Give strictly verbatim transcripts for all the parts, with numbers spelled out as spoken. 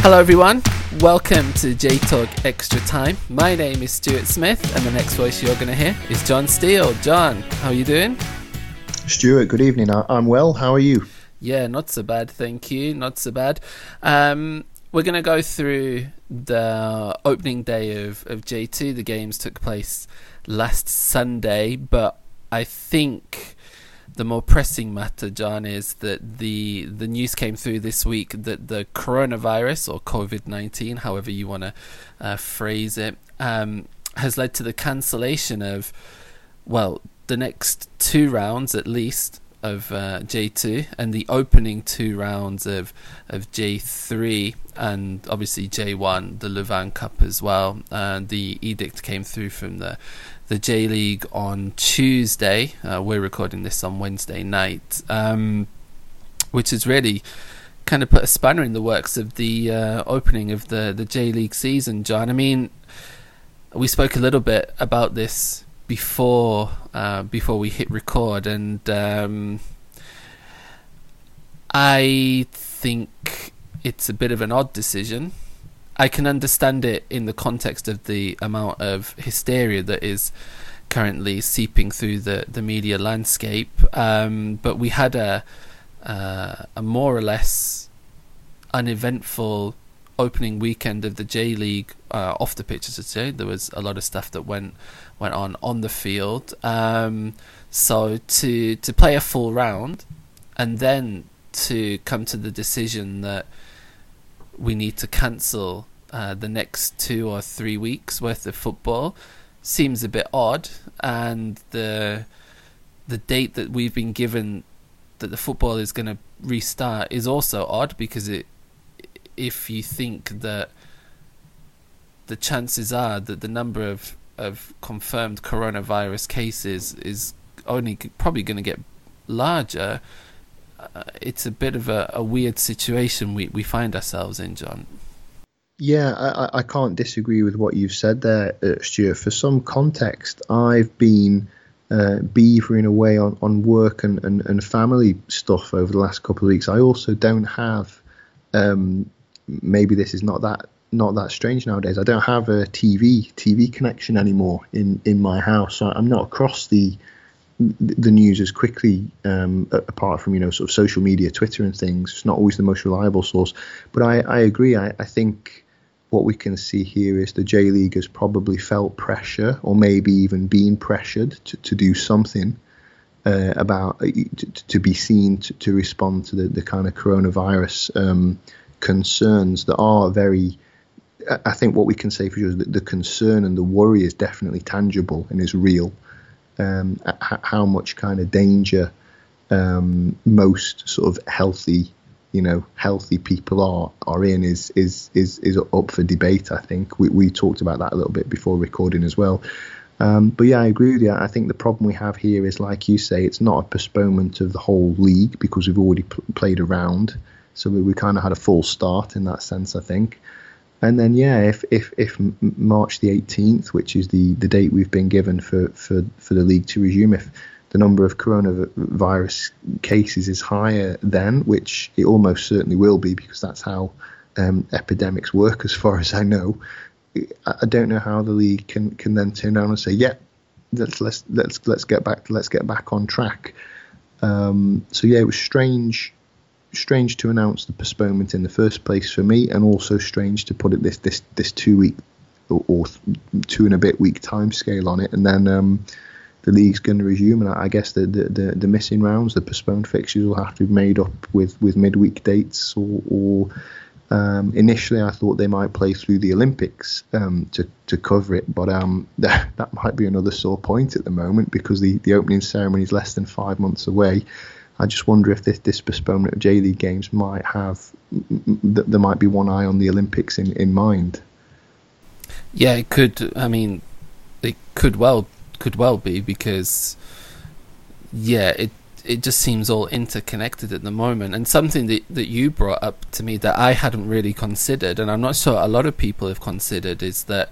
Hello everyone, welcome to J Talk Extra Time. My name is Stuart Smith and the next voice you're going to hear is John Steele. John, how are you doing? Stuart, good evening. I'm well, how are you? Yeah, not so bad, thank you, not so bad. Um, we're going to go through the opening day of, of J two. The games took place last Sunday, but I think the more pressing matter, John, is that the the news came through this week that the coronavirus, or COVID nineteen, however you want to uh, phrase it, um, has led to the cancellation of, well, the next two rounds at least of uh, J two and the opening two rounds of, of J three and obviously J one, the Louvain Cup as well. Uh, the edict came through from the the J League on Tuesday. Uh, we're recording this on Wednesday night, um, which has really kind of put a spanner in the works of the uh, opening of the, the J League season, John. I mean, we spoke a little bit about this before uh, before we hit record, and um, I think it's a bit of an odd decision. I can understand it in the context of the amount of hysteria that is currently seeping through the, the media landscape. Um, but we had a, uh, a more or less uneventful opening weekend of the J League uh, off the pitch, I should say. There was a lot of stuff that went went on on the field. Um, so to to play a full round and then to come to the decision that we need to cancel uh, the next two or three weeks worth of football seems a bit odd, and the the date that we've been given that the football is going to restart is also odd, because it if you think that the chances are that the number of, of confirmed coronavirus cases is only probably going to get larger, Uh, it's a bit of a, a weird situation we, we find ourselves in, John. Yeah, I, I can't disagree with what you've said there, uh, Stuart. For some context, I've been uh, beavering away on, on work and, and, and family stuff over the last couple of weeks. I also don't have, um, maybe this is not that not that strange nowadays, I don't have a T V T V connection anymore in, in my house. So I'm not across the the news as quickly, um, apart from, you know, sort of social media, Twitter and things. It's not always the most reliable source. But I, I agree. I, I think what we can see here is the J League has probably felt pressure, or maybe even been pressured to, to do something uh, about, uh, to, to be seen to, to respond to the, the kind of coronavirus um, concerns that are very, I think what we can say for sure is that the concern and the worry is definitely tangible and is real. Um, how much kind of danger um, most sort of healthy, you know, healthy people are are in is is is is up for debate. I think we we talked about that a little bit before recording as well. Um, but yeah, I agree with you. I think the problem we have here is, like you say, it's not a postponement of the whole league, because we've already pl- played a round, so we, we kind of had a full start in that sense, I think. And then, yeah, if if if March the eighteenth, which is the, the date we've been given for, for, for the league to resume, if the number of coronavirus cases is higher then, which it almost certainly will be, because that's how um, epidemics work, as far as I know, I don't know how the league can, can then turn around and say, yeah, let's let's let's let's get back let's get back on track. Um, so yeah, it was strange. Strange to announce the postponement in the first place for me, and also strange to put it this this this two week or, or two and a bit week time scale on it, and then um, the league's going to resume, and I guess the, the the the missing rounds, the postponed fixtures, will have to be made up with with midweek dates, or, or um, initially I thought they might play through the Olympics um, to to cover it, but um, that that might be another sore point at the moment, because the the opening ceremony is less than five months away. I just wonder if this, this postponement of J League games might have, that there might be one eye on the Olympics in, in mind. Yeah, it could. I mean, it could well could well be, because yeah, it it just seems all interconnected at the moment. And something that that you brought up to me that I hadn't really considered, and I'm not sure a lot of people have considered, is that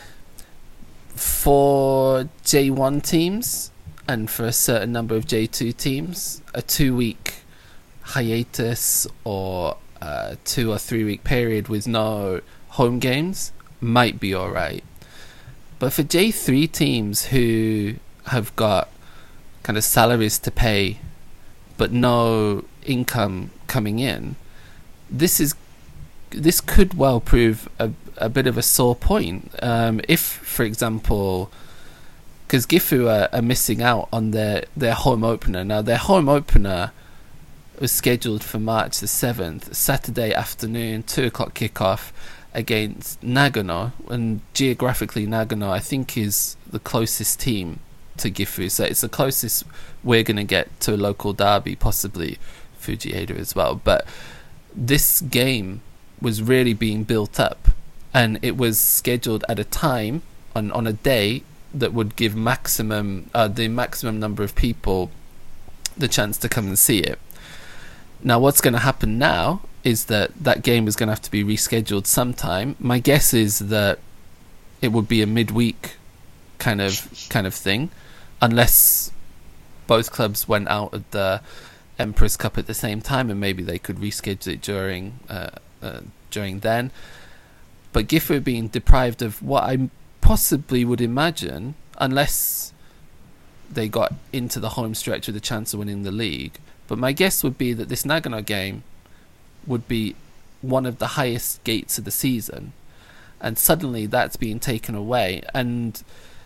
for J one teams and for a certain number of J two teams, a two-week hiatus or uh, two or three week period with no home games might be all right. But for J three teams who have got kind of salaries to pay but no income coming in, this is this could well prove a, a bit of a sore point. Um, if, for example, because Gifu are, are missing out on their, their home opener. Now, their home opener was scheduled for March the seventh, Saturday afternoon, two o'clock kickoff against Nagano. And geographically, Nagano, I think, is the closest team to Gifu. So it's the closest we're going to get to a local derby, possibly Fujieda as well. But this game was really being built up, and it was scheduled at a time on, on a day that would give maximum uh, the maximum number of people the chance to come and see it. Now, what's going to happen now is that that game is going to have to be rescheduled sometime. My guess is that it would be a midweek kind of kind of thing, unless both clubs went out of the Emperor's Cup at the same time, and maybe they could reschedule it during uh, uh, during then. But Gifu being deprived of what I possibly would imagine, unless they got into the home stretch with a chance of winning the league, but my guess would be that this Nagano game would be one of the highest gates of the season, and suddenly that's being taken away. And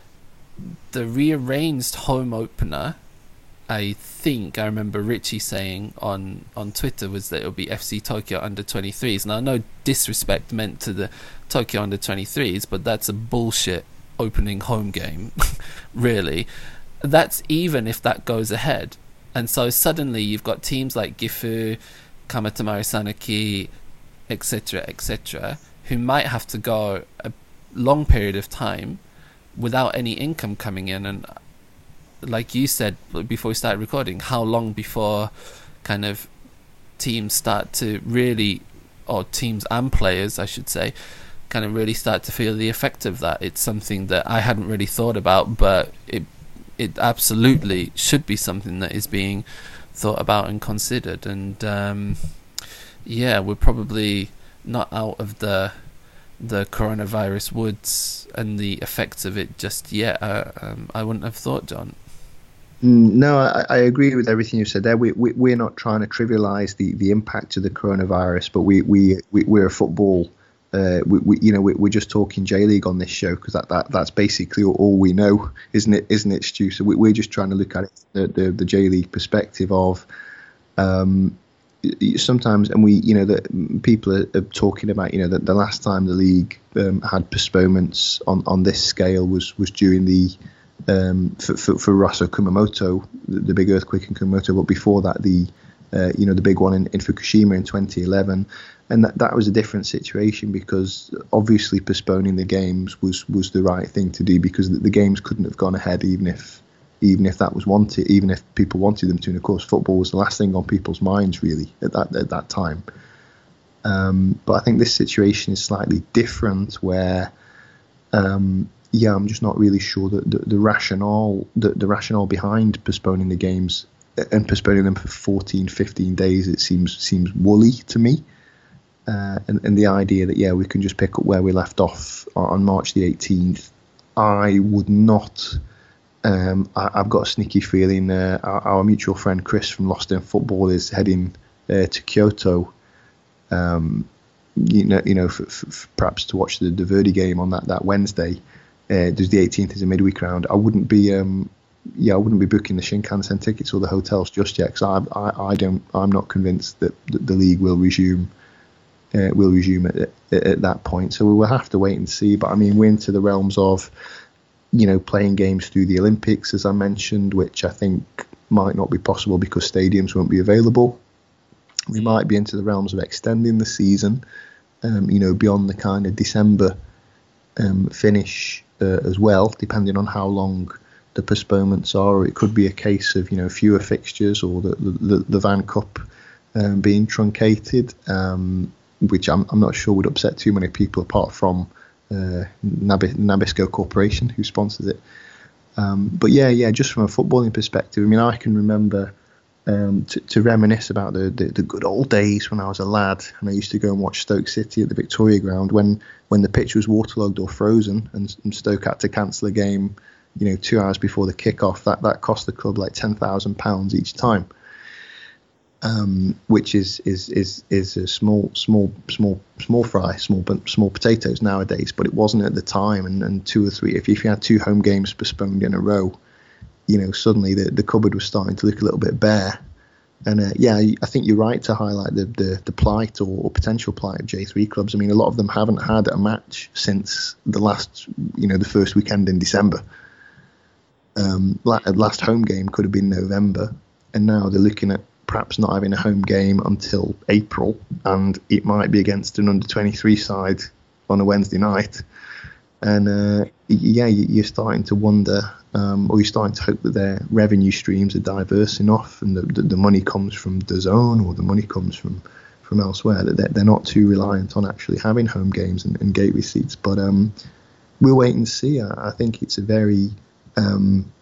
the rearranged home opener, I think I remember Richie saying on, on Twitter, was that it would be F C Tokyo under twenty-threes. Now, no disrespect meant to the Tokyo under twenty-threes, but that's a bullshit opening home game, really. That's even if that goes ahead. And so suddenly you've got teams like Gifu, Kamatamari Sanuki, et cetera, et cetera, who might have to go a long period of time without any income coming in. And like you said before we started recording, how long before kind of teams start to really, or teams and players, I should say, kind of really start to feel the effect of that? It's something that I hadn't really thought about, but it it absolutely should be something that is being thought about and considered. And um, yeah, we're probably not out of the the coronavirus woods and the effects of it just yet. Uh, um, I wouldn't have thought, John. No, I, I agree with everything you said there. We, we we're not trying to trivialise the, the impact of the coronavirus, but we we, we we're a football. Uh, we, we you know we, we're just talking J League on this show because that, that that's basically all we know, isn't it? Isn't it, Stu? So we, we're just trying to look at it the the, the J League perspective of um, sometimes, and we you know that people are, are talking about you know that the last time the league um, had postponements on, on this scale was was during the um, for, for for Raso Kumamoto, the, the big earthquake in Kumamoto, but before that the uh, you know the big one in, in Fukushima in twenty eleven. And that, that was a different situation because obviously postponing the games was, was the right thing to do because the, the games couldn't have gone ahead even if even if that was wanted, even if people wanted them to. And of course, football was the last thing on people's minds really at that at that time. Um, but I think this situation is slightly different where, um, yeah, I'm just not really sure that the, the rationale the, the rationale behind postponing the games and postponing them for fourteen, fifteen days, it seems seems woolly to me. Uh, and, and the idea that, yeah, we can just pick up where we left off on March the eighteenth, I would not. Um, I, I've got a sneaky feeling uh, our, our mutual friend Chris from Lost in Football is heading uh, to Kyoto, um, you know, you know, for, for, perhaps to watch the, the Verdi game on that, that Wednesday. Uh, there's the eighteenth is a midweek round. I wouldn't be, um, yeah, I wouldn't be booking the Shinkansen tickets or the hotels just yet because I, I, I don't, I'm not convinced that, that the league will resume. Uh, will resume at, at, at that point, so we will have to wait and see. But I mean, we're into the realms of, you know, playing games through the Olympics, as I mentioned, which I think might not be possible because stadiums won't be available. We might be into the realms of extending the season, um, you know, beyond the kind of December um, finish uh, as well, depending on how long the postponements are. Or it could be a case of, you know, fewer fixtures or the the, the Van Cup um, being truncated. Um, which I'm, I'm not sure would upset too many people apart from uh, Nab- Nabisco Corporation, who sponsors it. Um, but yeah, yeah, just from a footballing perspective, I mean, I can remember um, to, to reminisce about the, the, the good old days when I was a lad and I used to go and watch Stoke City at the Victoria Ground when, when the pitch was waterlogged or frozen and, and Stoke had to cancel a game, you know, two hours before the kickoff. That that cost the club like ten thousand pounds each time, um, which is is is is a small small small small fry, small small potatoes nowadays. But it wasn't at the time. And, and two or three, if if you had two home games postponed in a row, you know, suddenly the, the cupboard was starting to look a little bit bare. And uh, yeah, I think you're right to highlight the the, the plight or, or potential plight of J three clubs. I mean, a lot of them haven't had a match since the last, you know, the first weekend in December. Um, last home game could have been November, and now they're looking at perhaps not having a home game until April, and it might be against an under twenty-three side on a Wednesday night. And uh, yeah, you're starting to wonder, um, or you're starting to hope that their revenue streams are diverse enough, and the, the, the money comes from DAZN or the money comes from, from elsewhere, that they're, they're not too reliant on actually having home games and, and gate receipts. But um, we'll wait and see. I, I think it's a very Um,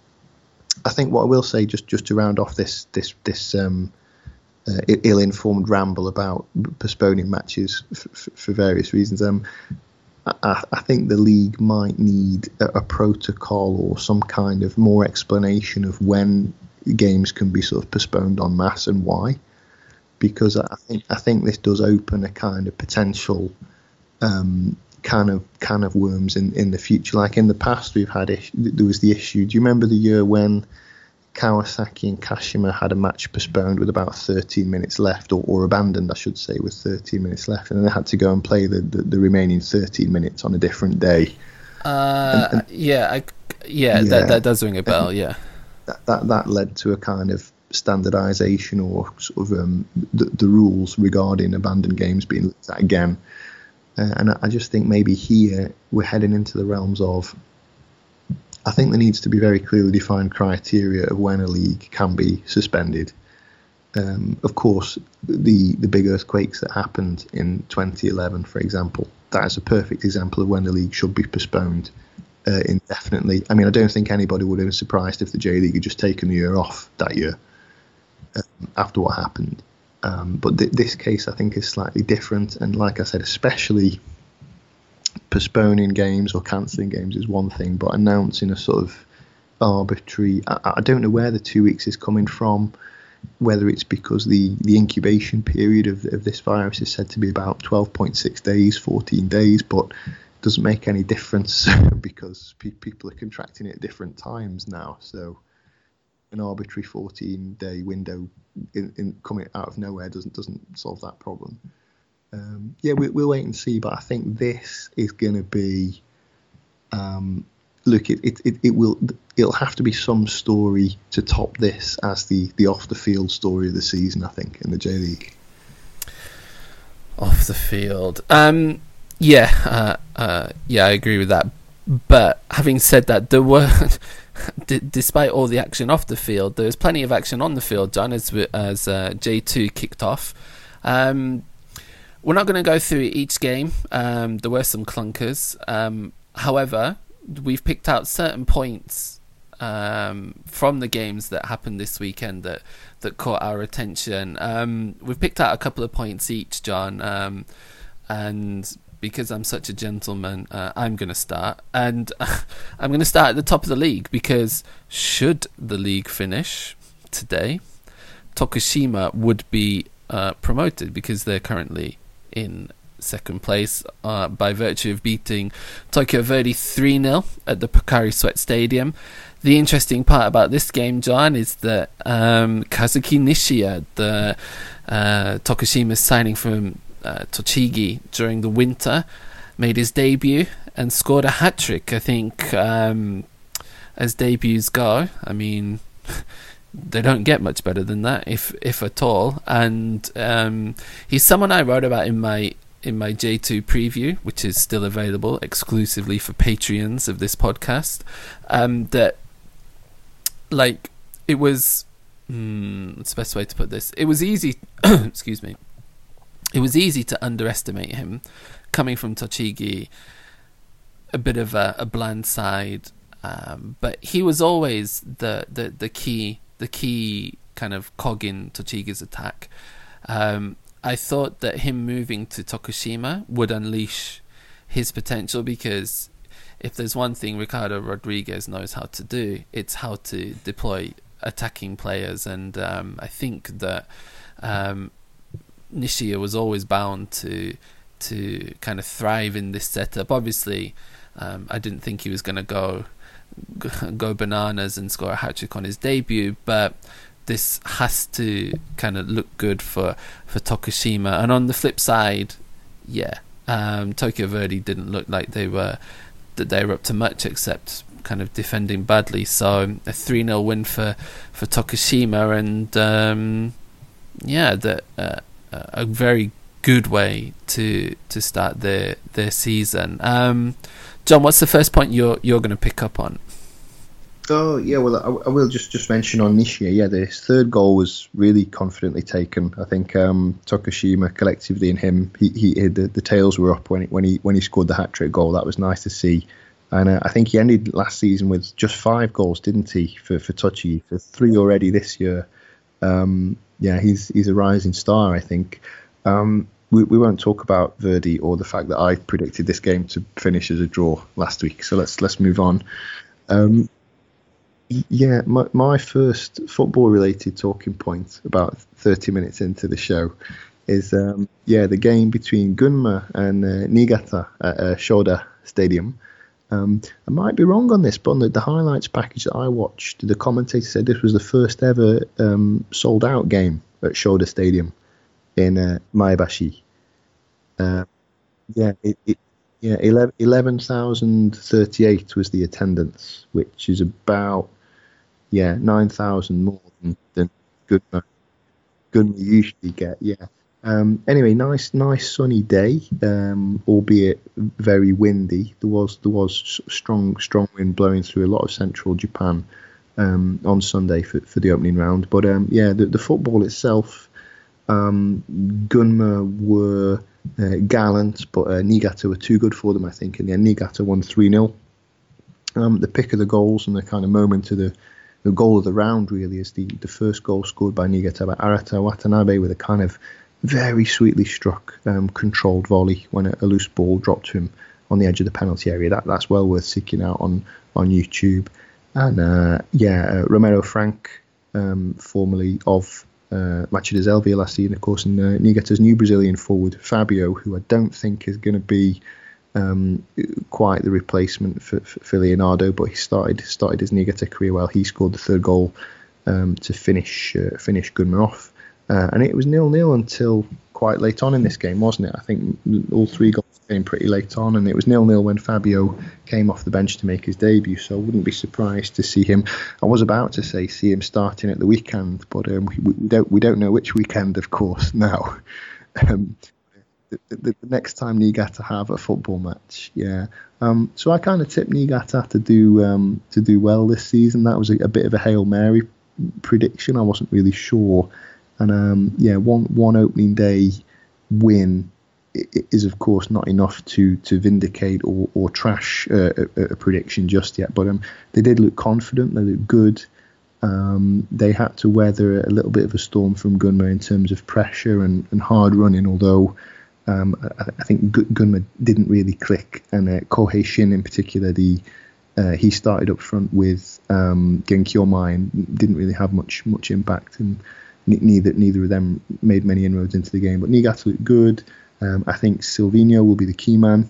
I think what I will say, just, just to round off this this this um, uh, ill-informed ramble about postponing matches f- f- for various reasons, um, I, I think the league might need a, a protocol or some kind of more explanation of when games can be sort of postponed en masse and why, because I think I think this does open a kind of potential Um, kind of can of worms in, in the future. Like in the past, we've had ish- there was the issue. Do you remember the year when Kawasaki and Kashima had a match postponed with about thirteen minutes left, or, or abandoned, I should say, with thirteen minutes left, and then they had to go and play the, the, the remaining thirteen minutes on a different day? Uh, and, and, yeah, I, yeah, yeah, that that does ring a bell. Yeah, that that that led to a kind of standardisation or sort of um, the, the rules regarding abandoned games being looked at again. Uh, and I just think maybe here we're heading into the realms of, I think there needs to be very clearly defined criteria of when a league can be suspended. Um, of course, the, the big earthquakes that happened in twenty eleven, for example, that is a perfect example of when the league should be postponed uh, indefinitely. I mean, I don't think anybody would have been surprised if the J League had just taken the year off that year um, after what happened. Um, but th- this case, I think, is slightly different. And like I said, especially postponing games or cancelling games is one thing, but announcing a sort of arbitrary... I, I don't know where the two weeks is coming from, whether it's because the, the incubation period of, of this virus is said to be about twelve point six days, fourteen days, but it doesn't make any difference because pe- people are contracting it at different times now. So an arbitrary fourteen-day window in, in coming out of nowhere doesn't doesn't solve that problem. Um, yeah, we, we'll wait and see. But I think this is going to be. Um, look, it, it, it, it will it'll have to be some story to top this as the, the off the field story of the season. I think in the J League. Off the field, um, yeah, uh, uh, yeah, I agree with that. But having said that, there were. D- despite all the action off the field, there was plenty of action on the field, John, as, as uh, J two kicked off. Um, we're not going to go through each game. Um, there were some clunkers. Um, however, we've picked out certain points um, from the games that happened this weekend that, that caught our attention. Um, we've picked out a couple of points each, John, um, and... because I'm such a gentleman, uh, I'm going to start. And uh, I'm going to start at the top of the league because should the league finish today, Tokushima would be uh, promoted because they're currently in second place uh, by virtue of beating Tokyo Verdy three nil at the Pocari Sweat Stadium. The interesting part about this game, John, is that um, Kazuki Nishiya, the uh, Tokushima's signing from Uh, Tochigi during the winter, made his debut and scored a hat-trick. I think um, as debuts go, I mean, they don't get much better than that, if if at all. And um, he's someone I wrote about in my in my J two preview, which is still available exclusively for Patreons of this podcast. Um, that, like, it was... Hmm, what's the best way to put this? It was easy... excuse me. It was easy to underestimate him, coming from Tochigi, a bit of a, a bland side, um, but he was always the, the, the key the key kind of cog in Tochigi's attack. Um, I thought that him moving to Tokushima would unleash his potential, because if there's one thing Ricardo Rodriguez knows how to do, it's how to deploy attacking players. And um, I think that um, Nishia was always bound to to kind of thrive in this setup. Obviously, um, I didn't think he was going to go go bananas and score a hat-trick on his debut, but this has to kind of look good for, for Tokushima. And on the flip side, yeah, um, Tokyo Verdy didn't look like they were that they were up to much, except kind of defending badly. So a three nil win for, for Tokushima, and um, yeah, the, uh, a very good way to to start their their season. Um, John, what's the first point you're you're going to pick up on? Oh yeah, well I, I will just, just mention on Nishia. Yeah, the third goal was really confidently taken. I think um, Tokushima collectively and him, he, he the, the tails were up when he, when he when he scored the hat trick goal. That was nice to see. And uh, I think he ended last season with just five goals, didn't he, for for Tochi, for three already this year. Um, yeah, he's he's a rising star, I think. Um, we, we won't talk about Verdy or the fact that I predicted this game to finish as a draw last week. So let's let's move on. Um, yeah, my, my first football-related talking point about thirty minutes into the show is um, yeah the game between Gunma and uh, Niigata at uh, Shoda Stadium. Um, I might be wrong on this, but on the, the highlights package that I watched, the commentator said this was the first ever um, sold-out game at Shoda Stadium in uh, Maebashi. Uh, yeah, it, it, yeah, eleven thousand thirty-eight was the attendance, which is about yeah nine thousand more than, than Gunma Gunma usually get. Yeah. Um, anyway, nice, nice sunny day, um, albeit very windy. There was there was strong, strong wind blowing through a lot of central Japan um, on Sunday for, for the opening round. But um, yeah, the, the football itself, um, Gunma were uh, gallant, but uh, Niigata were too good for them, I think. In the end, Niigata won three nil. Um, the pick of the goals and the kind of moment of the the goal of the round really is the, the first goal scored by Niigata by Arata Watanabe with a kind of very sweetly struck um, controlled volley when a, a loose ball dropped to him on the edge of the penalty area. That that's well worth seeking out on on YouTube. And uh, yeah, uh, Romero Frank, um, formerly of uh, Matcha de Zelvia last season, of course, and uh, Niigata's new Brazilian forward Fabio, who I don't think is going to be um, quite the replacement for, for, for Leonardo, but he started started his Niigata career well. He scored the third goal um, to finish uh, finish Gunma off. Uh, and it was nil nil until quite late on in this game, wasn't it? I think all three goals came pretty late on, and it was nil nil when Fabio came off the bench to make his debut. So I wouldn't be surprised to see him. I was about to say see him starting at the weekend, but um, we, we don't we don't know which weekend, of course. Now, um, the, the, the next time Niigata have a football match, yeah. Um, so I kind of tipped Niigata to do um, to do well this season. That was a, a bit of a Hail Mary prediction. I wasn't really sure. And um, yeah, one one opening day win is of course not enough to to vindicate or, or trash uh, a, a prediction just yet. But um, they did look confident. They looked good. Um, they had to weather a little bit of a storm from Gunma in terms of pressure and, and hard running. Although um, I, I think Gunma didn't really click, and uh, Kohei Shin in particular, the uh, he started up front with um, Genki Omai and didn't really have much much impact. And Neither neither of them made many inroads into the game, but Niigata looked good. Um, I think Silvinho will be the key man,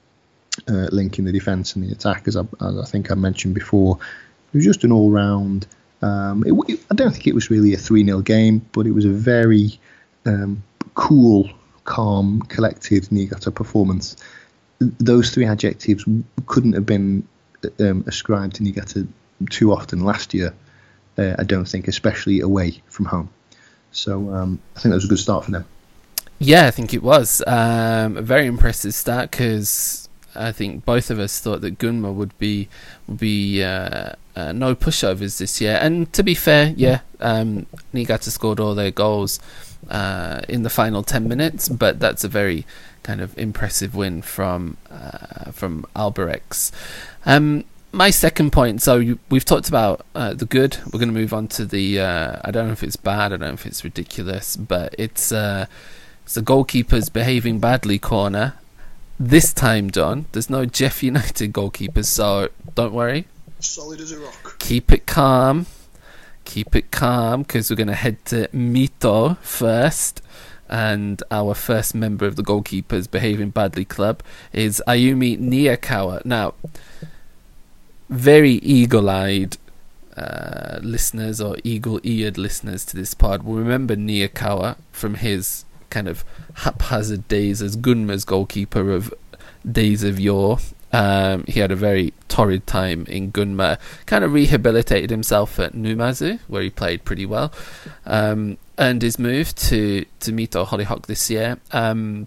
uh, linking the defence and the attack, as I, as I think I mentioned before. It was just an all-round. Um, it, it, I don't think it was really a three nil game, but it was a very um, cool, calm, collected Niigata performance. Those three adjectives couldn't have been um, ascribed to Niigata too often last year. Uh, I don't think, especially away from home. So um, I think that was a good start for them. Yeah, I think it was um, a very impressive start, because I think both of us thought that Gunma would be would be uh, uh, no pushovers this year. And to be fair, yeah, um, Niigata scored all their goals uh, in the final ten minutes, but that's a very kind of impressive win from uh, from Albirex. Um, my second point. So you, we've talked about uh, the good. We're going to move on to the. Uh, I don't know if it's bad. I don't know if it's ridiculous, but it's uh, it's the goalkeepers behaving badly corner. This time, John, there's no Jeff United goalkeepers, so don't worry. Solid as a rock. Keep it calm. Keep it calm, because we're going to head to Mito first. And our first member of the goalkeepers behaving badly club is Ayumi Niyakawa. Now, very eagle-eyed uh, listeners or eagle-eared listeners to this pod will remember Niyakawa from his kind of haphazard days as Gunma's goalkeeper of days of yore. Um, he had a very torrid time in Gunma, kind of rehabilitated himself at Numazu, where he played pretty well, um, earned his move to, to Mito Hollyhock this year. Um,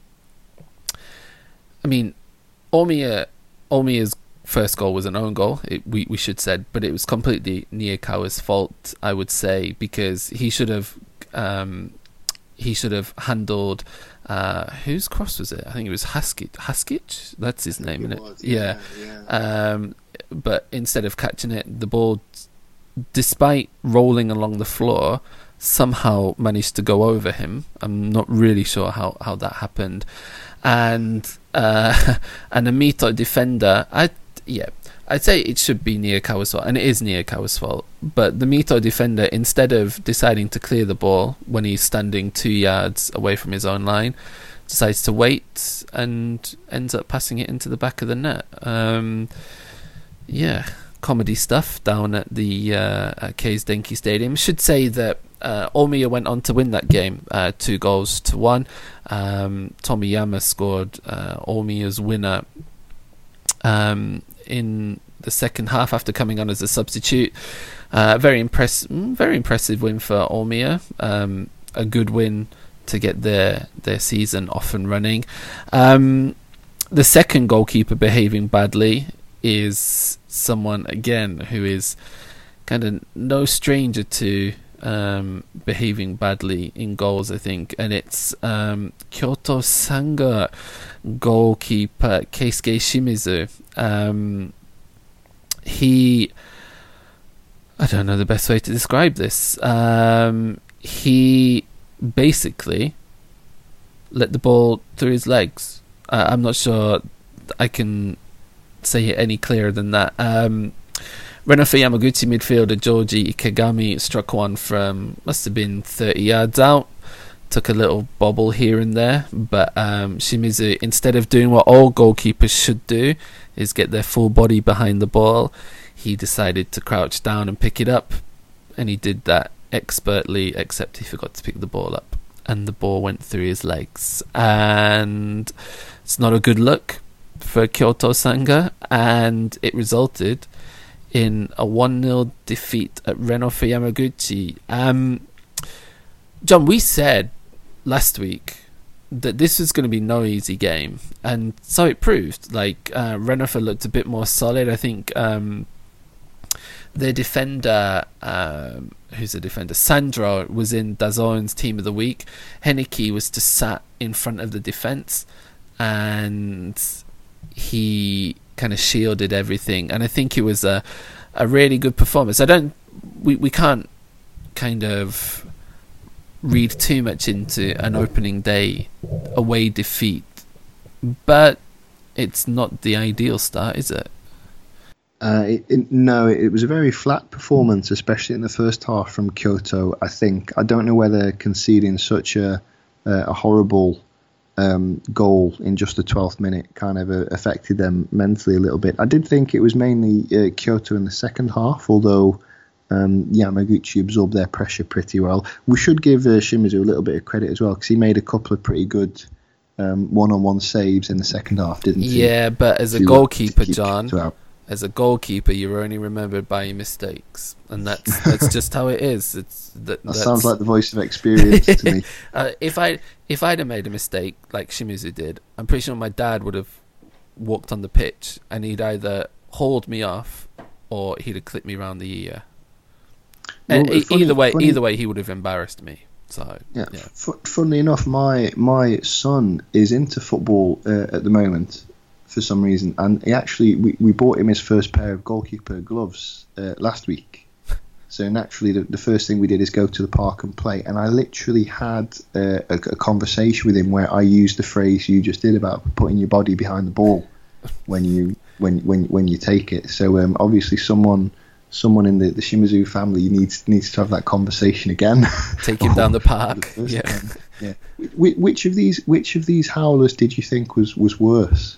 I mean, Omiya, Omiya's first goal was an own goal, it, we, we should said, but it was completely Niyakawa's fault, I would say, because he should have um, he should have handled Uh, whose cross was it? I think it was Haskic. Haskic? That's his name, isn't it? Was, yeah. yeah. Um, but instead of catching it, the ball, despite rolling along the floor, somehow managed to go over him. I'm not really sure how, how that happened. And uh, and a Mito defender, I yeah, I'd say it should be Niyakawa's fault, and it is Niyakawa's fault. But the Mito defender, instead of deciding to clear the ball when he's standing two yards away from his own line, decides to wait and ends up passing it into the back of the net. Um, yeah, comedy stuff down at the uh, at Keis Denki Stadium. Should say that uh, Omiya went on to win that game, uh, two goals to one. Um, Tomiyama scored uh, Omiya's winner Um, in the second half after coming on as a substitute. Uh, very impress- very impressive win for Omiya. Um, a good win to get their their season off and running. Um, the second goalkeeper behaving badly is someone, again, who is kind of no stranger to um, behaving badly in goals, I think, and it's um, Kyoto Sanga goalkeeper Keisuke Shimizu. Um, he, I don't know the best way to describe this. Um, he basically let the ball through his legs. Uh, I'm not sure I can say it any clearer than that. Um, Renofa Yamaguchi midfielder Georgie Ikegami struck one from, must have been thirty yards out. Took a little bobble here and there, but um, Shimizu, instead of doing what all goalkeepers should do, is get their full body behind the ball, he decided to crouch down and pick it up, and he did that expertly, except he forgot to pick the ball up, and the ball went through his legs, and it's not a good look for Kyoto Sanga, and it resulted in a one nil defeat at Renofa Yamaguchi. Um, John, we said last week that this was going to be no easy game, and so it proved. Like uh, Renofa looked a bit more solid. I think um, their defender, um, who's the defender, Sandro, was in DAZN's Team of the Week. Heneke was just sat in front of the defence, and he kind of shielded everything. And I think it was a a really good performance. I don't, we we can't kind of read too much into an opening day away defeat, but it's not the ideal start, is it? Uh, it, it no, it, it was a very flat performance, especially in the first half from Kyoto. I think I don't know whether conceding such a uh, a horrible um, goal in just the twelfth minute kind of uh, affected them mentally a little bit. I did think it was mainly uh, Kyoto in the second half, although Um, Yamaguchi absorbed their pressure pretty well. We should give uh, Shimizu a little bit of credit as well, because he made a couple of pretty good um, one-on-one saves in the second half, didn't he? Yeah, but as a goalkeeper, John, as a goalkeeper, you're only remembered by your mistakes, and that's that's just how it is. It's that, that sounds like the voice of experience to me. Uh, if I if I'd have made a mistake like Shimizu did, I'm pretty sure my dad would have walked on the pitch and he'd either hauled me off or he'd have clipped me round the ear. Well, e- funny, either way, funny, either way, he would have embarrassed me. So yeah. yeah. F- funnily enough, my my son is into football uh, at the moment. for some reason, and he actually we, we bought him his first pair of goalkeeper gloves uh, last week. So naturally, the, the first thing we did is go to the park and play. And I literally had uh, a, a conversation with him where I used the phrase you just did about putting your body behind the ball when you when when when you take it. So um, obviously, someone someone in the, the Shimizu family needs needs to have that conversation again. Take him down the park. The yeah, time. yeah. Which, which of these which of these howlers did you think was was worse?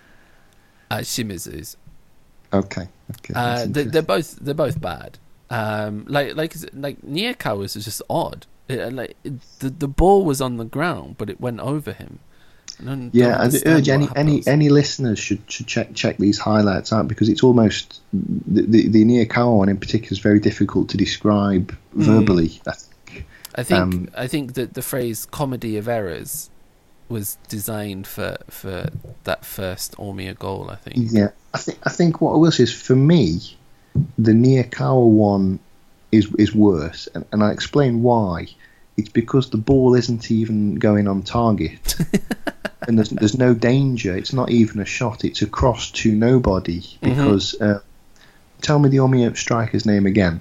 Uh, Shimizu's. Okay. Okay. Uh, they, they're both they're both bad. Um, like like like Niyakawa's is just odd. It, like it, the the ball was on the ground, but it went over him. I don't, yeah, don't I urge any any any listeners should should check check these highlights out, because it's almost the the, the Niyakawa one in particular is very difficult to describe mm. verbally. I think. I think um, I think that the phrase "comedy of errors" was designed for for that first Omiya goal. I think. Yeah, I think I think what I will say is, for me, the Niyakawa one is is worse, and, and I explain why. It's because the ball isn't even going on target, and there's there's no danger. It's not even a shot. It's a cross to nobody. Because mm-hmm. uh, tell me the Omiya striker's name again.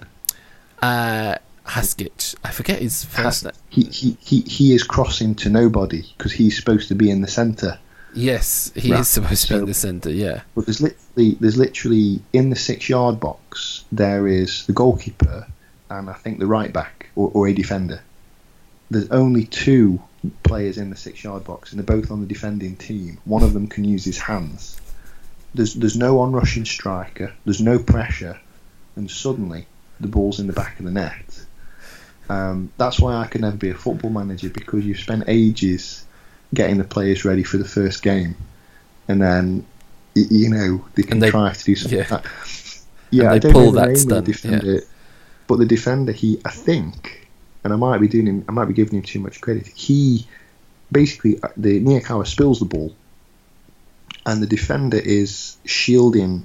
Uh, Haskic. I forget his first name. He he he he is crossing to nobody because he's supposed to be in the centre. Yes, he right. is supposed to so, be in the centre, yeah. But there's literally, there's literally, in the six-yard box, there is the goalkeeper and I think the right-back, or, or a defender. There's only two players in the six-yard box, and they're both on the defending team. One of them can use his hands. There's there's no on-rushing striker, there's no pressure, and suddenly the ball's in the back of the net. Um, that's why I could never be a football manager, because you've spent ages getting the players ready for the first game, and then y- you know they can they, try to do something. Yeah, like that. yeah and I they don't pull know the that name stunt. Of the defender, yeah. But the defender, he I think, and I might be doing him, I might be giving him too much credit. He basically the Niyakawa spills the ball, and the defender is shielding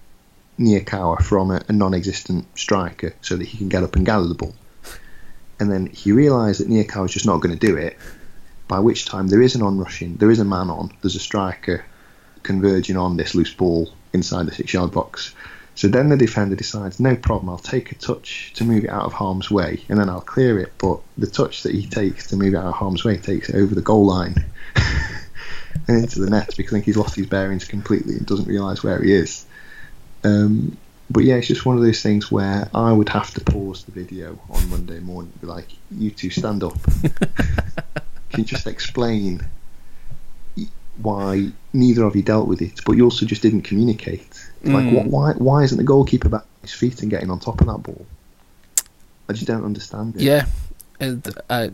Niyakawa from a, a non-existent striker so that he can get up and gather the ball. And then he realised that Niyakawa is just not going to do it. By which time there is an on-rushing, there is a man on, there's a striker converging on this loose ball inside the six-yard box. So then the defender decides, no problem, I'll take a touch to move it out of harm's way, and then I'll clear it. But the touch that he takes to move it out of harm's way takes it over the goal line and into the net, because I think he's lost his bearings completely and doesn't realise where he is. Um, but yeah, it's just one of those things where I would have to pause the video on Monday morning and be like, you two stand up. Can you just explain why neither of you dealt with it, but you also just didn't communicate? Like, mm. what, why why isn't the goalkeeper back on his feet and getting on top of that ball? I just don't understand it. Yeah, and I,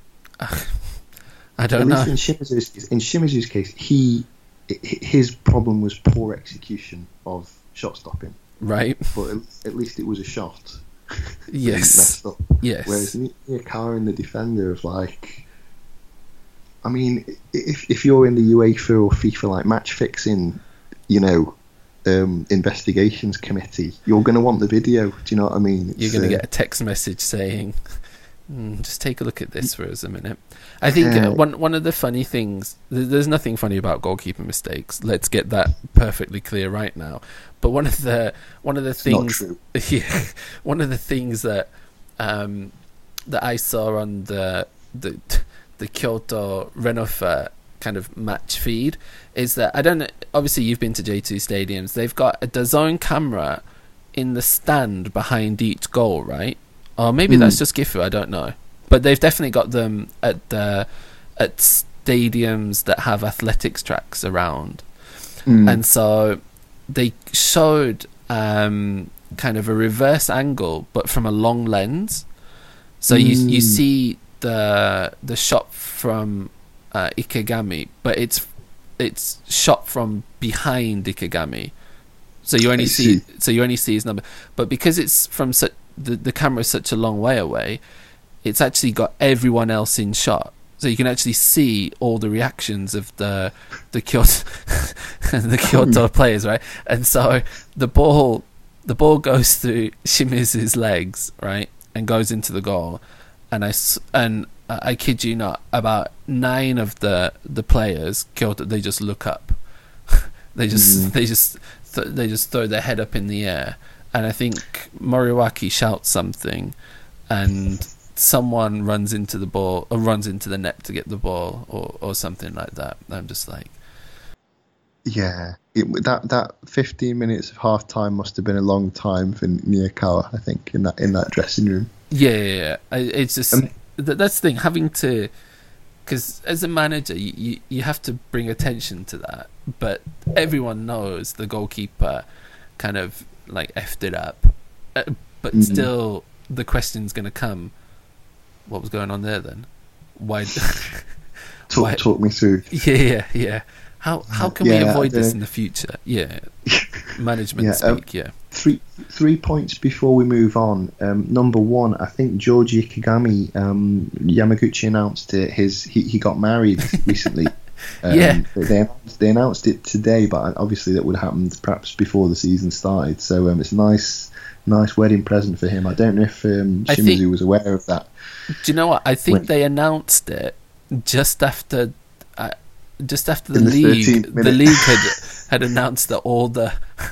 I don't At know. Least in Shimizu's, in Shimizu's case, he his problem was poor execution of shot stopping. Right. But at least it was a shot. Yes. Messed up. Yes. Whereas Niyakawa and the defender of like. I mean, if if you're in the UEFA or FIFA like match fixing, you know, um, investigations committee, you're going to want the video. Do you know what I mean? It's, you're going to uh, get a text message saying, mm, "Just take a look at this for us a minute." I think uh, one one of the funny things. There's nothing funny about goalkeeper mistakes. Let's get that perfectly clear right now. But one of the one of the things, not true. yeah, one of the things that um, that I saw on the the. the Kyoto Renofa kind of match feed is that I don't know, obviously you've been to J two stadiums, they've got a DAZN camera in the stand behind each goal, right? Or maybe mm. that's just Gifu, I don't know, but they've definitely got them at the at stadiums that have athletics tracks around. mm. And so they showed um, kind of a reverse angle but from a long lens, so mm. you you see the the shot from uh, Ikegami, but it's it's shot from behind Ikegami, so you only see. see so you only see his number. But because it's from such the the camera is such a long way away, it's actually got everyone else in shot, so you can actually see all the reactions of the the Kyoto the Kyoto players, right? And so the ball the ball goes through Shimizu's legs, right, and goes into the goal. And I and I kid you not, about nine of the the players Kyoto, they just look up, They just Mm. they just th- they just throw their head up in the air, and I think Moriwaki shouts something, and someone runs into the ball or runs into the net to get the ball or, or something like that. I'm just like, Yeah, it, that that fifteen minutes of half time must have been a long time for Niyakawa, I think, in that in that dressing room. yeah, yeah, yeah. I, it's just Um, th- that's the thing, having to, because as a manager, you, you you have to bring attention to that. But everyone knows the goalkeeper kind of like effed it up, uh, but Mhm. still the question's going to come. What was going on there then? Why? Talk, why? talk me through. Yeah, yeah, yeah. How how can we Yeah, avoid I this don't- in the future? Yeah, management Yeah, um, speak. Yeah, Three three points before we move on. Um, number one, I think Georgi Ikegami, um, Yamaguchi announced it. His he, he got married recently. Um, Yeah. they announced, they announced it today, but obviously that would have happened perhaps before the season started. So um, it's a nice nice wedding present for him. I don't know if um, I Shimizu think- was aware of that. Do you know what? I think Wait. they announced it just after, uh, just after the In the league. thirteenth The minute. league had had announced that all the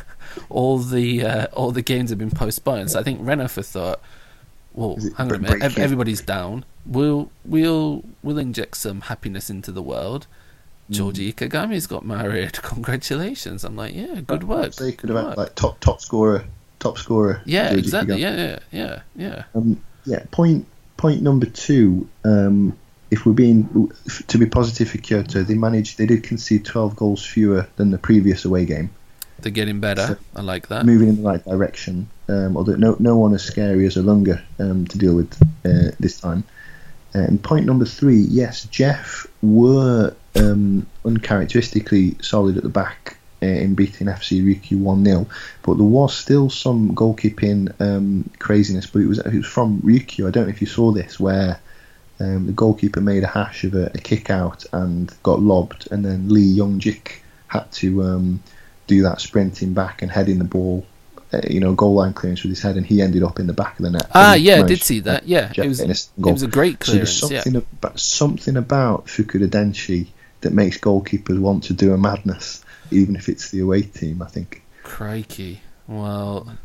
all the uh, all the games have been postponed. So I think Renofa thought, well, Is it hang on a bre- minute, ev- breaking? everybody's down. We'll we'll we'll inject some happiness into the world. Georgie Ikegami's got married. Congratulations! I'm like, yeah, good work. They could good have had work. like top top scorer, top scorer. Yeah, Georgi exactly. Ikegami. Yeah, yeah, yeah, yeah. Um, yeah. Point point number two. Um, if we're being to be positive for Kyoto, they managed. They did concede twelve goals fewer than the previous away game, They're getting better. So- I like that. moving in the right direction. Um, although no no one as scary as Alunga um, to deal with uh, this time. Uh, and point number three. Yes, Jeff were um, uncharacteristically solid at the back uh, in beating F C Ryukyu one nil, but there was still some goalkeeping um, craziness. But it was it was from Ryukyu. I don't know if you saw this, where um, the goalkeeper made a hash of a, a kick out and got lobbed, and then Lee Youngjik had to um, do that sprinting back and heading the ball, uh, you know, goal line clearance with his head, and he ended up in the back of the net. Ah, And yeah, I managed did to see that. Yeah, Jeff it was getting a it goal. was a great So there's clearance. Yeah. something about something about Fukuda Denshi that makes goalkeepers want to do a madness, even if it's the away team. I think. Crikey. Well,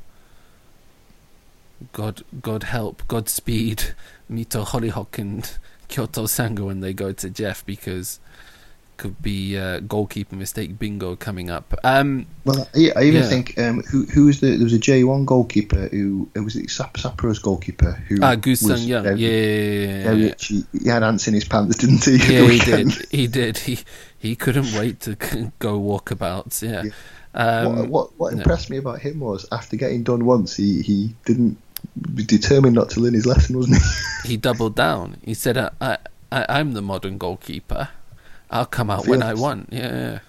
God, God help, Godspeed, Mito Hollyhock and Kyoto Sanga when they go to Jeff, because could be uh, goalkeeper mistake bingo coming up. Um, Well, I, I even Yeah. think um, who who was the there was a J one goalkeeper who it was it Sap- Sapporo's goalkeeper who ah, Goose was Young. very- Yeah, yeah, yeah, very yeah. itchy. He had ants in his pants, didn't he? at Yeah, the he weekend? did. He did. He he couldn't wait to go walkabouts. Yeah. Yeah. Um, what what, what yeah. impressed me about him was after getting done once, he, he didn't was determined not to learn his lesson, wasn't he? he doubled down. He said, I, I, I, "I'm the modern goalkeeper. I'll come out when I Fearless. want." Yeah. yeah.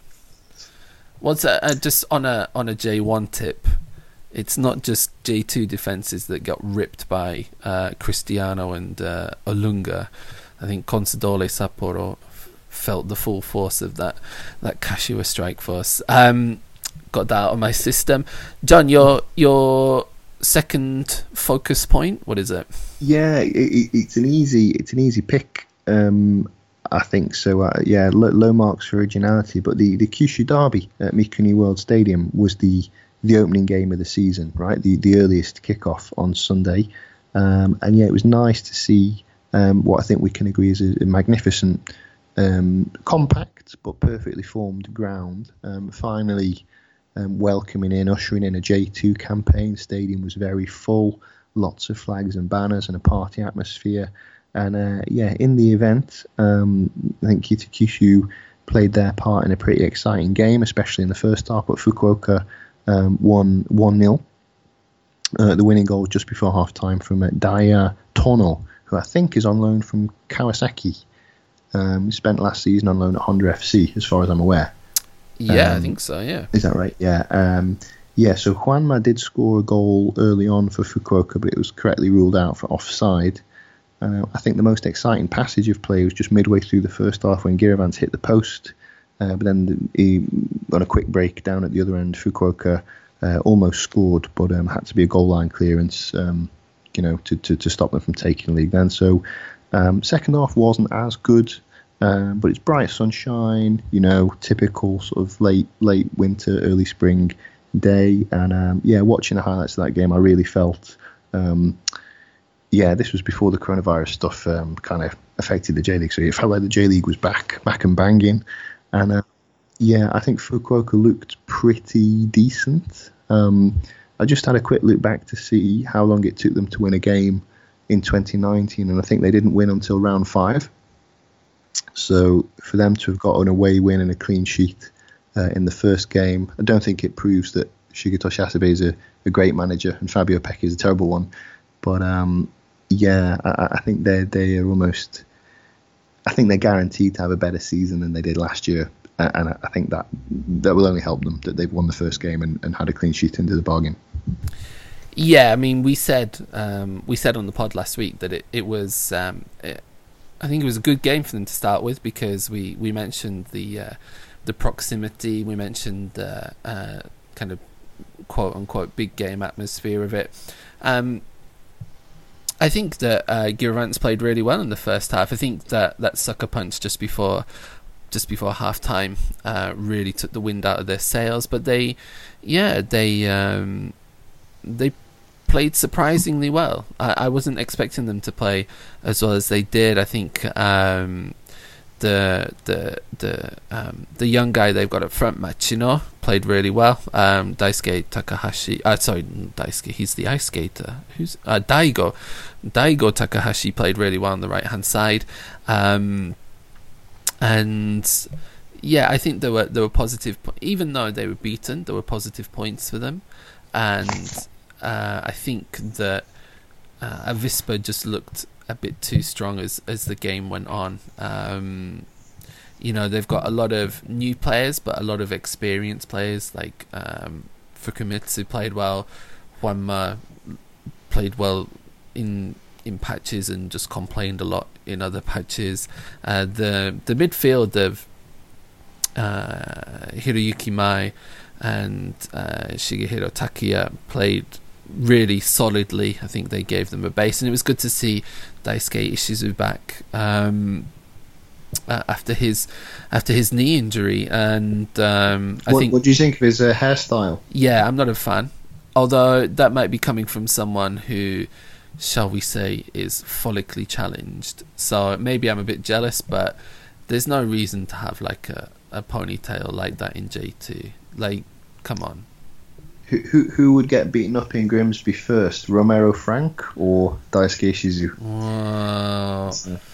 What's uh, uh, just on a on a J one tip? It's not just J two defenses that got ripped by uh, Cristiano and uh, Olunga. I think Consadole Sapporo f- felt the full force of that that Kashiwa strike force. Um, got that out of my system. John, your your second focus point. What is it? Yeah, it, it, it's an easy it's an easy pick. Um, I think so. Uh, yeah, low, low marks for originality, but the, the Kyushu Derby at Mikuni World Stadium was the the opening game of the season, right? The the earliest kickoff on Sunday, um, and yeah, it was nice to see um, what I think we can agree is a, a magnificent, um, compact but perfectly formed ground. Um, finally, um, welcoming in, ushering in a J two campaign. The stadium was very full, lots of flags and banners and a party atmosphere. And uh, yeah, in the event, um, I think Kita Kyushu played their part in a pretty exciting game, especially in the first half. But Fukuoka um, won one nil. Uh, the winning goal just before half time from uh, Daya Tono, who I think is on loan from Kawasaki. Um, he spent last season on loan at Honda F C, as far as I'm aware. Yeah, I Um, think so. Yeah. Is that right? Yeah. Um, yeah, so Juanma did score a goal early on for Fukuoka, but it was correctly ruled out for offside. Uh, I think the most exciting passage of play was just midway through the first half when Giravans hit the post, uh, but then the, he, on a quick break down at the other end, Fukuoka uh, almost scored, but um, had to be a goal line clearance, um, you know, to, to, to stop them from taking the lead then. So um, second half wasn't as good Um, but it's bright sunshine, you know, typical sort of late late winter, early spring day. And um, yeah, watching the highlights of that game, I really felt, um, yeah, this was before the coronavirus stuff um, kind of affected the J League. So it felt like the J League was back, back and banging. And uh, yeah, I think Fukuoka looked pretty decent. Um, I just had a quick look back to see how long it took them to win a game in twenty nineteen, and I think they didn't win until round five. So for them to have got an away win and a clean sheet uh, in the first game, I don't think it proves that Shigetoshi Asabe is a, a great manager and Fabio Pecchi is a terrible one. But um, yeah, I, I think they they are almost. I think they're guaranteed to have a better season than they did last year, and I think that that will only help them that they've won the first game and, and had a clean sheet into the bargain. Yeah, I mean, we said um, we said on the pod last week that it it was. Um, it, I think it was a good game for them to start with because we, we mentioned the uh, the proximity, we mentioned the uh, kind of quote unquote big game atmosphere of it. Um, I think that uh, Girivants played really well in the first half. I think that that sucker punch just before just before half time uh, really took the wind out of their sails. But they, yeah, they um, they. played surprisingly well. I, I wasn't expecting them to play as well as they did. I think um, the the the um, the young guy they've got up front, Machino, played really well. Um, Daisuke Takahashi, uh, sorry, Daisuke, he's the ice skater. Who's uh, Daigo? Daigo Takahashi played really well on the right hand side, um, and yeah, I think there were there were positive, even though they were beaten, there were positive points for them, and. Uh, I think that uh, Avispa just looked a bit too strong as, as the game went on. Um, you know, they've got a lot of new players, but a lot of experienced players. Like um, Fukumitsu played well, Juanma played well in in patches and just complained a lot in other patches. Uh, the the midfield of uh, Hiroyuki Mai and uh, Shigehiro Takuya played really solidly. I think they gave them a base, and it was good to see Daisuke Ishizu back um, uh, after his after his knee injury. And um, I what, think, what do you think of his uh, hairstyle? Yeah, I'm not a fan. Although that might be coming from someone who, shall we say, is follically challenged. So maybe I'm a bit jealous, but there's no reason to have like a, a ponytail like that in J two. Like, come on. Who, who who would get beaten up in Grimsby first, Romero Frank or Daisuke Ishizu? Wow.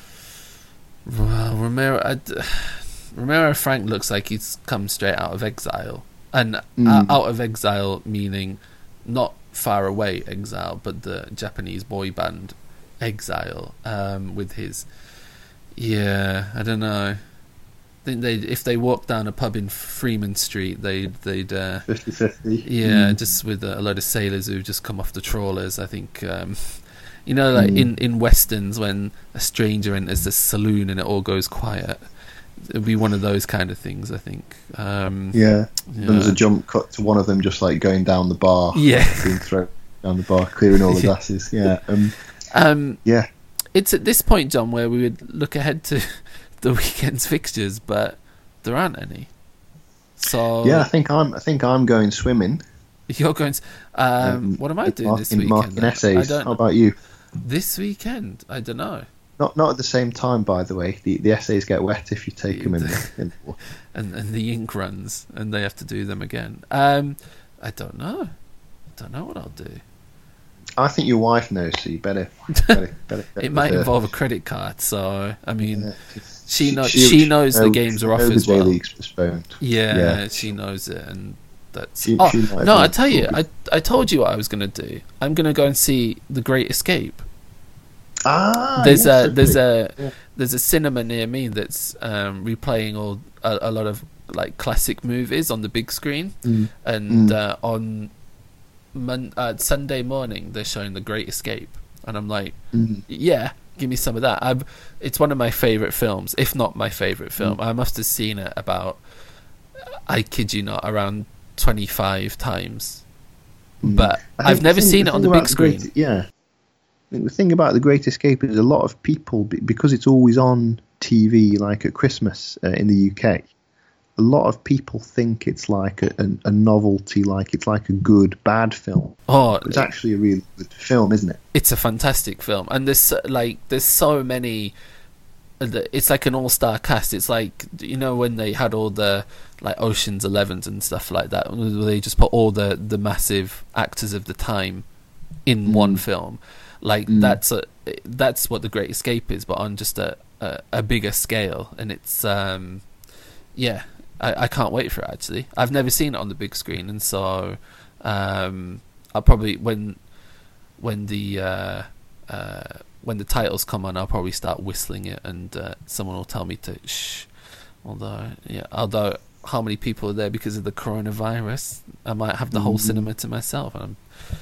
Well, Romero, I, Romero Frank looks like he's come straight out of exile, and mm. uh, out of exile meaning not far away exile, but the Japanese boy band Exile. Um, with his, yeah, I don't know. I think they if they walked down a pub in Freeman Street, they'd they'd uh, fifty-fifty. Yeah, mm. just with a, a load of sailors who've just come off the trawlers. I think um, you know, like mm. in, in westerns when a stranger enters the saloon and it all goes quiet. It'd be one of those kind of things, I think. Um, yeah. yeah, there was a jump cut to one of them just like going down the bar. Yeah, being thrown down the bar, clearing all the glasses. Yeah, um, um, yeah. It's at this point, John, where we would look ahead to the weekend's fixtures, but there aren't any. So yeah, I think I'm. I think I'm going swimming. You're going. To, um, um, what am I doing marking, this weekend? Marking essays. I don't How know. about you? This weekend, I don't know. Not not at the same time, by the way. The the essays get wet if you take them in the, in the and and the ink runs, and they have to do them again. Um, I don't know. I don't know what I'll do. I think your wife knows, so you better. better, better it might her. involve a credit card, so I mean, yeah, she, she knows. She, she knows the games are off as well. The J League's postponed. Yeah, yeah, she knows it, and that's. She, oh she no! I tell you, I I told you what I was going to do. I'm going to go and see The Great Escape. Ah, there's yes, a there's a yeah. there's a cinema near me that's um, replaying all a, a lot of like classic movies on the big screen, mm. and mm. Uh, on Mon- uh, Sunday morning they're showing The Great Escape, and I'm like, mm. yeah, give me some of that. I've, it's one of my favorite films, if not my favorite film. Mm. I must have seen it about, I kid you not, around twenty-five times, mm. but I've never thing, seen it on the big screen. Great, yeah. The thing about The Great Escape is a lot of people, because it's always on T V like at Christmas uh, in the U K, a lot of people think it's like a, a, a novelty, like it's like a good bad film. Oh, it's actually a really good film, isn't it? It's a fantastic film, and there's like there's so many. It's like an all-star cast. It's like, you know, when they had all the like Ocean's Elevens and stuff like that, where they just put all the the massive actors of the time in mm. one film. Like mm. that's a that's what The Great Escape is, but on just a a, a bigger scale. And it's um yeah, I, I can't wait for it. Actually, I've never seen it on the big screen, and so um I'll probably when when the uh, uh, when the titles come on, I'll probably start whistling it, and uh, someone will tell me to shh. Although, yeah, although how many people are there because of the coronavirus? I might have the whole mm-hmm. cinema to myself, and I'm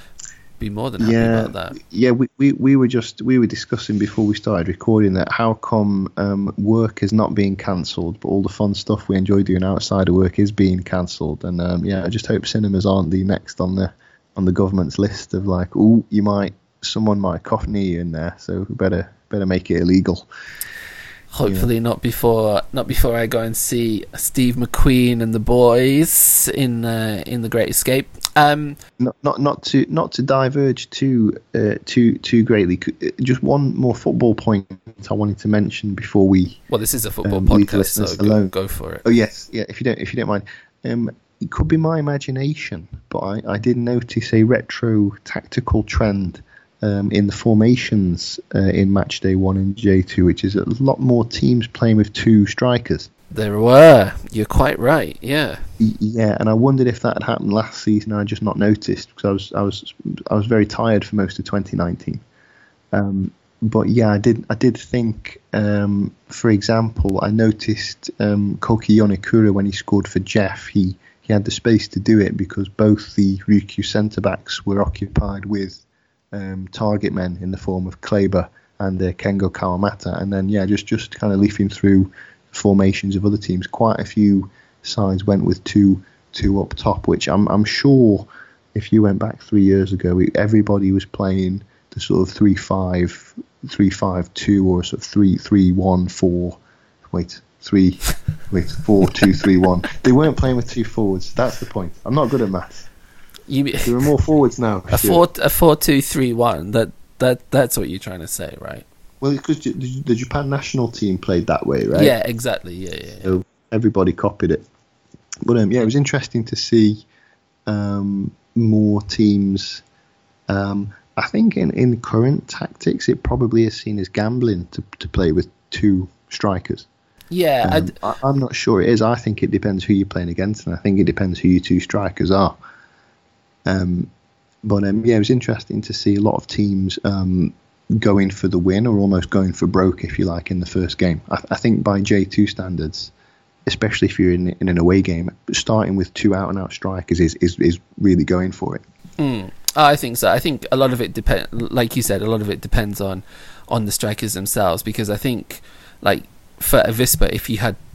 be more than happy yeah, about that. Yeah, we, we we were just we were discussing before we started recording that how come um, work is not being cancelled, but all the fun stuff we enjoy doing outside of work is being cancelled. And um, yeah, I just hope cinemas aren't the next on the on the government's list of like, oh, you might someone might cough near you in there, so we better better make it illegal. Hopefully, yeah. not before not before I go and see Steve McQueen and the boys in uh, in The Great Escape. Um, not not not to not to diverge too uh, too too greatly. Just one more football point I wanted to mention before we. Well, this is a football um, podcast, so go, go for it. Oh yes, yeah. If you don't if you don't mind, um, it could be my imagination, but I, I did notice a retro tactical trend. Um, in the formations uh, in Match Day one and J two, which is a lot more teams playing with two strikers. There were. You're quite right. Yeah. Yeah, and I wondered if that had happened last season. And I just not noticed because I was I was I was very tired for most of twenty nineteen. Um, but yeah, I did I did think, um, for example, I noticed um, Koki Yonekura when he scored for Jeff, he he had the space to do it because both the Ryukyu centre backs were occupied with. Um, target men in the form of Kleber and uh, Kengo Kawamata, and then yeah, just just kind of leafing through formations of other teams. Quite a few sides went with two two up top, which I'm I'm sure if you went back three years ago, everybody was playing the sort of three five three five two or sort of three three one four. Wait, three wait four two three one. They weren't playing with two forwards. That's the point. I'm not good at maths. You, there are more forwards now. A four, a four, two, three, one. That that that's what you're trying to say, right? Well, because the, the Japan national team played that way, right? Yeah, exactly. Yeah, yeah. yeah. So everybody copied it. But um, yeah, it was interesting to see um, more teams. Um, I think in, in current tactics, it probably is seen as gambling to to play with two strikers. Yeah, um, I, I'm not sure it is. I think it depends who you're playing against, and I think it depends who your two strikers are. Um, but um, yeah, it was interesting to see a lot of teams um, going for the win or almost going for broke, if you like, in the first game. I, I think by J two standards, especially if you're in, in an away game, starting with two out-and-out strikers is, is, is really going for it. Mm, I think so. I think a lot of it depends, like you said, a lot of it depends on, on the strikers themselves, because I think, like, for Avispa, if you had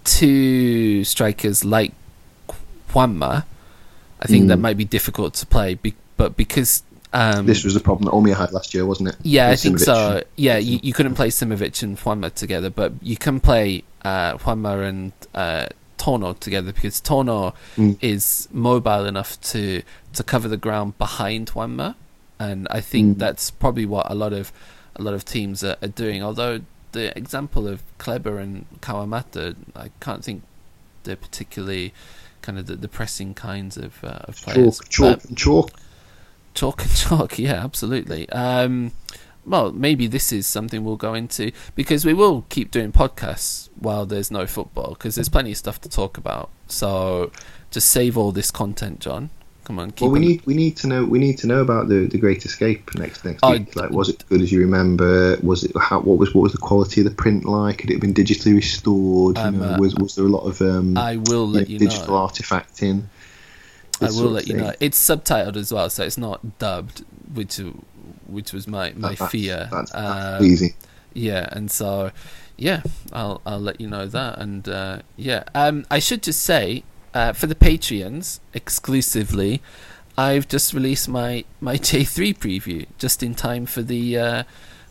two strikers like Juanma, I think mm. that might be difficult to play, be- but because... Um, this was the problem that Omiya had last year, wasn't it? Yeah, With I think Simovic. so. Yeah, you, you couldn't play Simovic and Juanma together, but you can play uh, Juanma and uh, Tono together, because Tono mm. is mobile enough to, to cover the ground behind Juanma, and I think mm. that's probably what a lot of a lot of teams are, are doing. Although the example of Kleber and Kawamata, I can't think they're particularly... kind of the, the pressing kinds of, uh, of players. Chalk, chalk and chalk. Chalk and chalk, yeah, absolutely. Um, well, maybe this is something we'll go into, because we will keep doing podcasts while there's no football, because there's plenty of stuff to talk about. So just save all this content, John. Come on, keep well, we on. need we need to know we need to know about the, the Great Escape next next oh, week. Like, was it good as you remember? Was it how? What was what was the quality of the print like? Had it been digitally restored? Um, you know, uh, was was there a lot of um, I will let you know, digital know. artifacting? I will let you know. It's subtitled as well, so it's not dubbed, which which was my, my that's, fear. That's, that's um, easy. Yeah, and so yeah, I'll I'll let you know that, and uh, yeah, um, I should just say. Uh, for the Patreons exclusively, I've just released my, my J three preview just in time for the uh,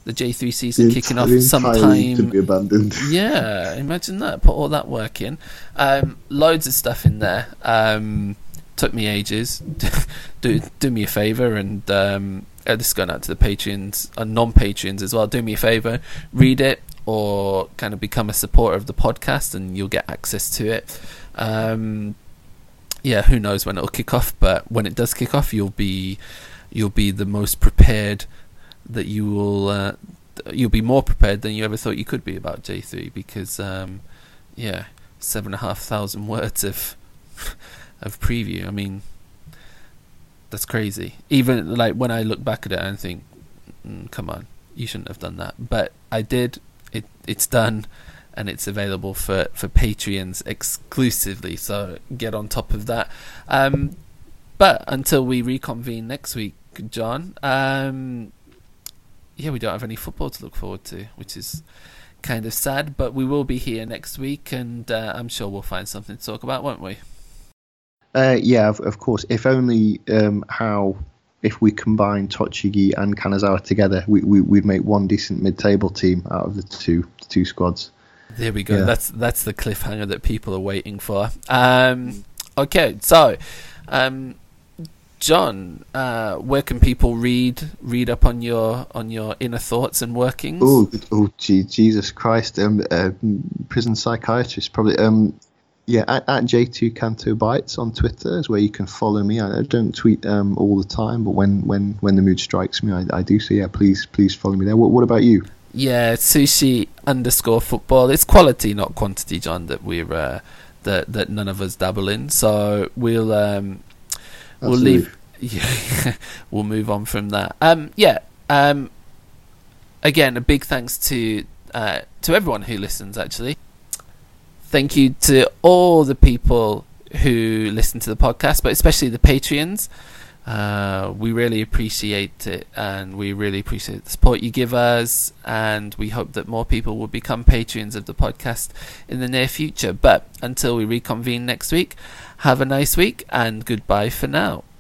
the J three season the kicking enti- off the entire league sometime. could be abandoned. Yeah, imagine that. Put all that work in. Um, loads of stuff in there. Um, took me ages. do do me a favour, and um, uh, this is going out to the Patreons and non-Patreons as well. Do me a favour, read it, or kind of become a supporter of the podcast, and you'll get access to it. Um, yeah, who knows when it'll kick off, but when it does kick off, you'll be you'll be the most prepared that you will. Uh, you'll be more prepared than you ever thought you could be about J three, because um, yeah, seven and a half thousand words of of preview. I mean, that's crazy. Even like when I look back at it and think, mm, come on, you shouldn't have done that, but I did. It it's done, and it's available for for Patreons exclusively. So get on top of that. Um, but until we reconvene next week, John. Um, yeah, we don't have any football to look forward to, which is kind of sad, but we will be here next week, and uh, I'm sure we'll find something to talk about, won't we? Uh, yeah, of, of course. If only um, how, if we combine Tochigi and Kanazawa together, we, we, we'd make one decent mid-table team out of the two the two squads. There we go. Yeah. That's that's the cliffhanger that people are waiting for. Um, okay, so... Um, John, uh, where can people read read up on your on your inner thoughts and workings? Oh, oh, gee, Jesus Christ! Um, uh, prison psychiatrist, probably. Um, yeah, at, at J two Canto Bites on Twitter is where you can follow me. I don't tweet um all the time, but when when, when the mood strikes me, I, I do. So yeah, please please follow me there. What what about you? Yeah, sushi underscore football. It's quality, not quantity, John. That we're uh, that that none of us dabble in. So we'll. Um, We'll leave. Yeah, we'll move on from that. Um, yeah. Um, again, a big thanks to uh, to everyone who listens. Actually, thank you to all the people who listen to the podcast, but especially the Patreons. Uh, we really appreciate it, and we really appreciate the support you give us, and we hope that more people will become Patreons of the podcast in the near future. But until we reconvene next week, have a nice week, and goodbye for now.